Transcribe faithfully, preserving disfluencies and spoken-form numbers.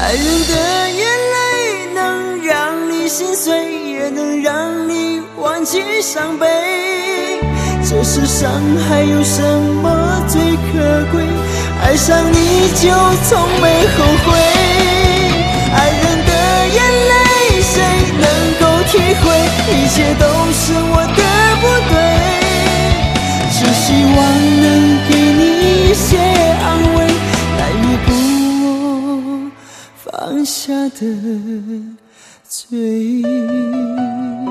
爱人的眼泪能让你心碎，也能让你忘记伤悲。这世上还有什么最可贵？爱上你就从没后悔。爱人的眼泪谁能够体会？一切都是我的不对，只希望能给你一些安慰，来弥补我放下的罪。